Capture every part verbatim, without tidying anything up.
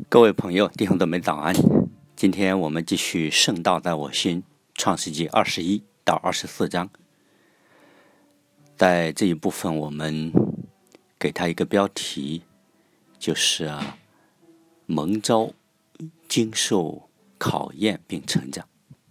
各位朋友、弟兄姊妹早安！今天我们继续《圣道在我心》创世纪二十一到二十四章。在这一部分，我们给他一个标题，就是啊，蒙召、经受考验并成长。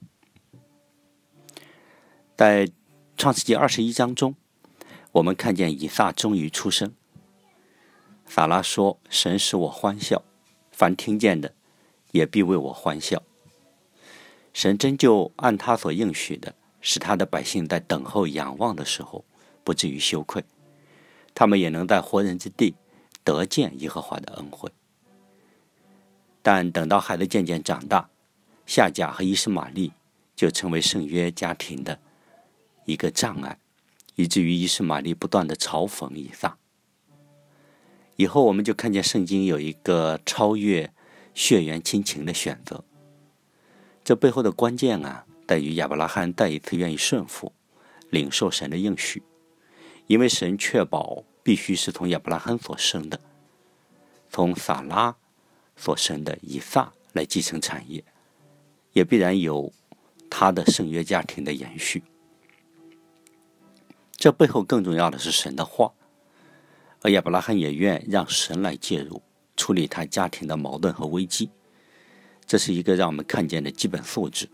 在创世纪二十一章中，我们看见以撒终于出生。撒拉说：“神使我欢笑。”凡听见的，也必为我欢笑。神真就按他所应许的，使他的百姓在等候仰望的时候，不至于羞愧，他们也能在活人之地得见耶和华的恩惠。但等到孩子渐渐长大，夏甲和伊斯玛利就成为圣约家庭的一个障碍，以至于伊斯玛利不断的嘲讽以撒。以后我们就看见圣经有一个超越血缘亲情的选择，这背后的关键啊，在于亚伯拉罕再一次愿意顺服，领受神的应许，因为神确保必须是从亚伯拉罕所生的，从撒拉所生的以撒来继承产业，也必然有他的圣约家庭的延续。这背后更重要的是神的话，而亚伯拉罕也愿让神来介入，处理他家庭的矛盾和危机，这是一个让我们看见的基本素质。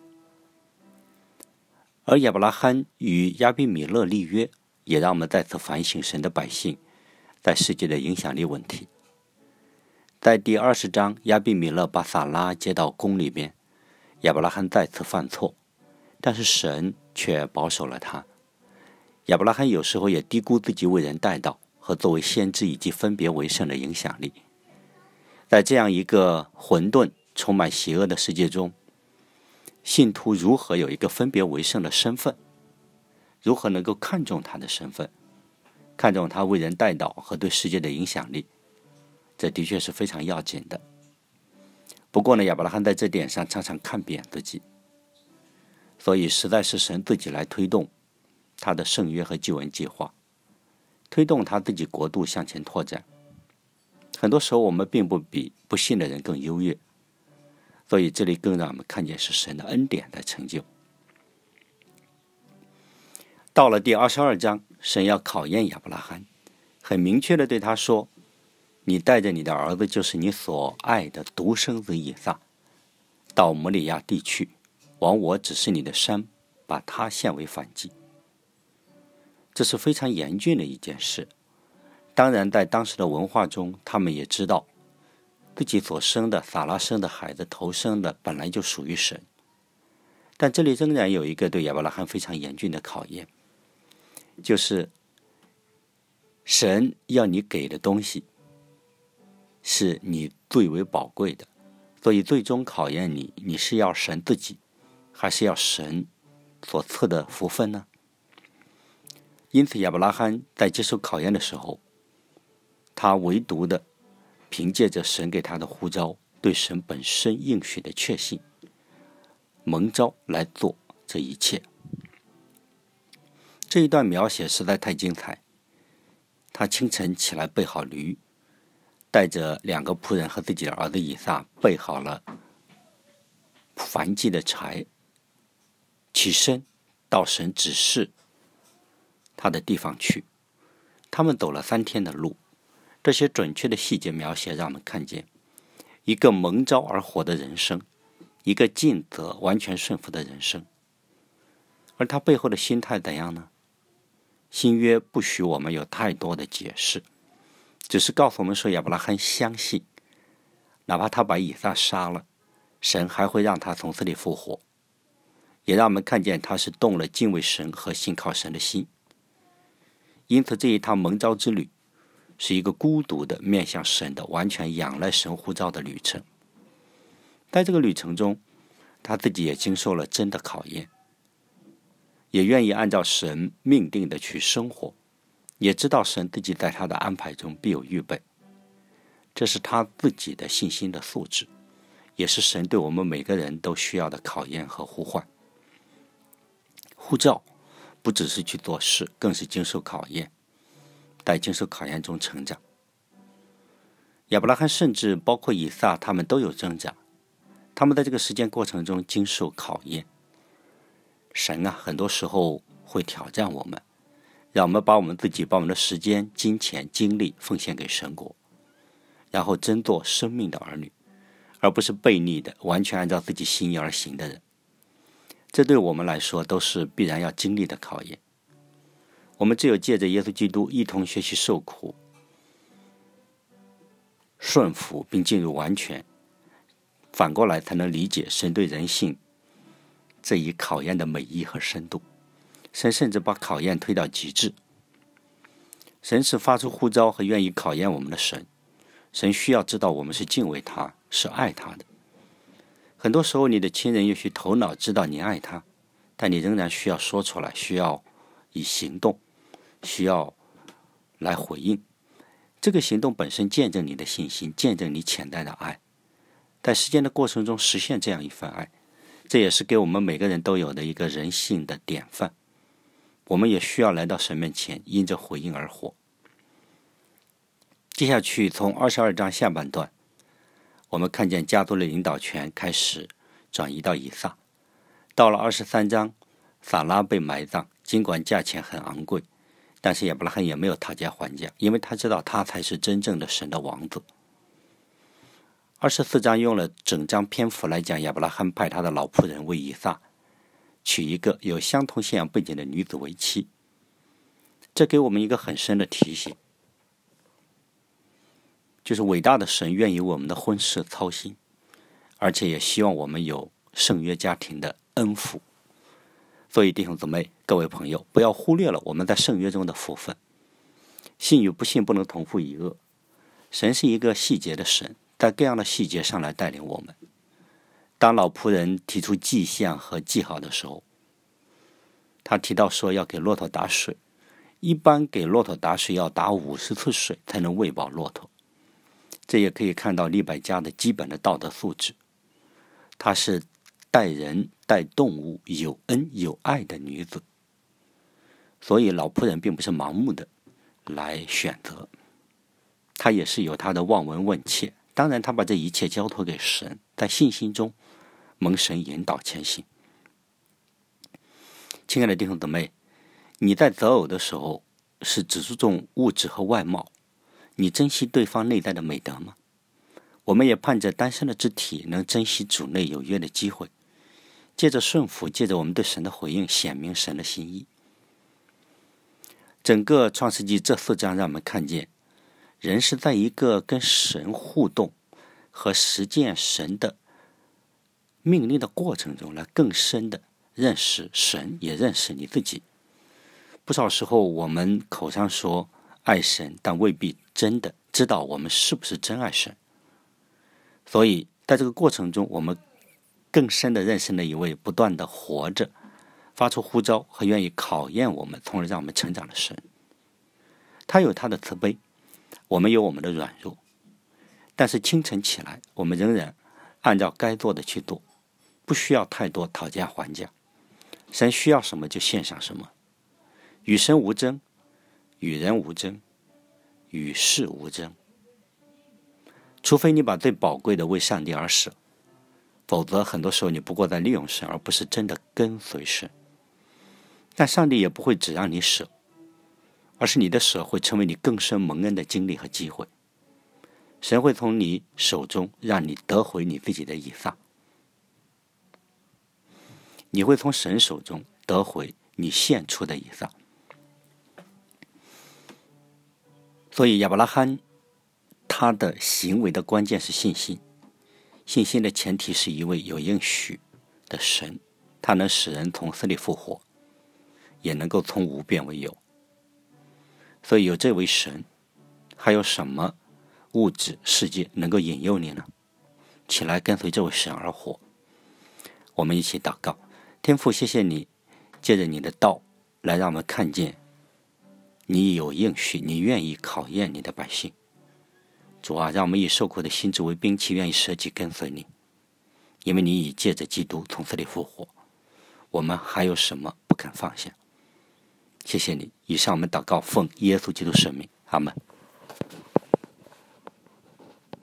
而亚伯拉罕与亚比米勒立约，也让我们再次反省神的百姓在世界的影响力问题。在第二十章，亚比米勒把撒拉接到宫里边，亚伯拉罕再次犯错，但是神却保守了他。亚伯拉罕有时候也低估自己为人带道和作为先知以及分别为圣的影响力。在这样一个混沌、充满邪恶的世界中，信徒如何有一个分别为圣的身份？如何能够看重他的身份，看重他为人带导和对世界的影响力？这的确是非常要紧的。不过呢，亚伯拉罕在这点上常常看扁自己，所以实在是神自己来推动他的圣约和救恩计划，推动他自己国度向前拓展。很多时候我们并不比不信的人更优越，所以这里更让我们看见是神的恩典在成就。到了第二十二章，神要考验亚伯拉罕，很明确地对他说：你带着你的儿子，就是你所爱的独生子以撒，到摩利亚地去，往我指示你的山，把他献为燔祭。这是非常严峻的一件事。当然在当时的文化中，他们也知道自己所生的撒拉生的孩子头生的本来就属于神，但这里仍然有一个对亚伯拉罕非常严峻的考验，就是神要你给的东西是你最为宝贵的，所以最终考验你，你是要神自己，还是要神所赐的福分呢？因此亚伯拉罕在接受考验的时候，他唯独的凭借着神给他的呼召，对神本身应许的确信，蒙召来做这一切。这一段描写实在太精彩。他清晨起来备好驴，带着两个仆人和自己的儿子以撒，备好了燔祭的柴，起身到神指示他的地方去。他们走了三天的路，这些准确的细节描写让我们看见一个蒙召而活的人生，一个尽责完全顺服的人生。而他背后的心态怎样呢？新约不许我们有太多的解释，只是告诉我们说亚伯拉罕相信，哪怕他把以撒杀了，神还会让他从死里复活，也让我们看见他是动了敬畏神和信靠神的心。因此这一趟蒙召之旅是一个孤独的面向神的完全仰赖神呼召的旅程。在这个旅程中，他自己也经受了真的考验，也愿意按照神命定的去生活，也知道神自己在他的安排中必有预备。这是他自己的信心的素质，也是神对我们每个人都需要的考验和呼唤。呼召不只是去做事，更是经受考验，在经受考验中成长。 亚伯拉罕甚至包括以撒，他们都有挣扎，他们在这个实践过程中经受考验。神啊，很多时候会挑战我们，让我们把我们自己、把我们的时间、金钱、精力奉献给神国，然后真做生命的儿女，而不是悖逆的、完全按照自己心意而行的人。这对我们来说都是必然要经历的考验。我们只有借着耶稣基督一同学习受苦、顺服，并进入完全，反过来才能理解神对人性这一考验的美意和深度。神甚至把考验推到极致。神是发出呼召和愿意考验我们的神。神需要知道我们是敬畏他，是爱他的。很多时候你的亲人也许头脑知道你爱他，但你仍然需要说出来，需要以行动，需要来回应。这个行动本身见证你的信心，见证你潜在的爱，在实践的过程中实现这样一份爱，这也是给我们每个人都有的一个人性的典范。我们也需要来到神面前，因着回应而活。接下去从二十二章下半段，我们看见家族的领导权开始转移到以撒。到了二十三章，撒拉被埋葬，尽管价钱很昂贵，但是亚伯拉罕也没有讨价还价，因为他知道他才是真正的神的王子。二十四章用了整章篇幅来讲亚伯拉罕派他的老仆人为以撒娶一个有相同信仰背景的女子为妻。这给我们一个很深的提醒，就是伟大的神愿意为我们的婚事操心，而且也希望我们有圣约家庭的恩福。所以弟兄姊妹，各位朋友，不要忽略了我们在圣约中的福分。信与不信不能同负一恶。神是一个细节的神，在各样的细节上来带领我们。当老仆人提出迹象和记号的时候，他提到说要给骆驼打水，一般给骆驼打水要打五十次水才能喂饱骆驼。这也可以看到利百加的基本的道德素质。她是待人待动物有恩有爱的女子，所以老仆人并不是盲目的来选择，他也是有他的望闻问切。当然他把这一切交托给神，在信心中蒙神引导前行。亲爱的弟兄姊妹，你在择偶的时候是只注重物质和外貌，你珍惜对方内在的美德吗？我们也盼着单身的肢体能珍惜主内有约的机会，借着顺服，借着我们对神的回应，显明神的心意。整个创世纪这四章让我们看见，人是在一个跟神互动和实践神的命令的过程中，来更深的认识神，也认识你自己。不少时候我们口上说爱神，但未必真的知道我们是不是真爱神。所以在这个过程中，我们更深的认识那一位不断的活着，发出呼召和愿意考验我们，从而让我们成长的神。他有他的慈悲，我们有我们的软弱，但是清晨起来，我们仍然按照该做的去做，不需要太多讨价还价。神需要什么就献上什么，与神无争，与人无争，与世无争。除非你把最宝贵的为上帝而舍，否则很多时候你不过在利用神，而不是真的跟随神。但上帝也不会只让你舍，而是你的舍会成为你更深蒙恩的经历和机会。神会从你手中让你得回你自己的以撒，你会从神手中得回你献出的以撒。所以亚伯拉罕他的行为的关键是信心，信心的前提是一位有应许的神，他能使人从死里复活，也能够从无变为有。所以有这位神，还有什么物质世界能够引诱你呢？起来跟随这位神而活。我们一起祷告。天父，谢谢你借着你的道来让我们看见你有应许，你愿意考验你的百姓。主啊，让我们以受苦的心志为兵器，愿意舍己跟随你，因为你已借着基督从死里复活，我们还有什么不肯放下？谢谢你。以上我们祷告奉耶稣基督圣名，阿们。